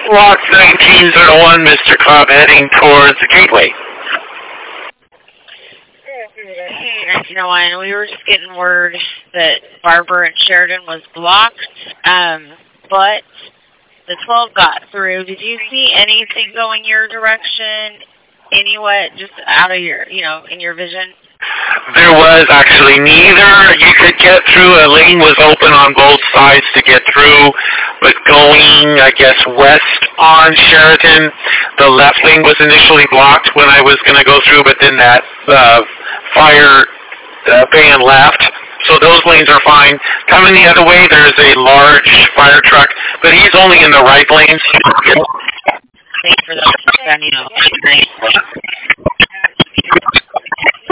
Lot 1901, Mr. Cobb, heading towards the gateway. Hey, 1901, we were just getting word that Barber and Sheridan was blocked, but the 12 got through. Did you see anything going your direction? Anyway, just out of your, in your vision? There was actually neither. You could get through. A lane was open on both sides to get through, but going, I guess, west on Sheridan, the left lane was initially blocked when I was going to go through, but then that fire ban left. So those lanes are fine. Coming the other way, there's a large fire truck, but he's only in the right lanes. Thanks for that.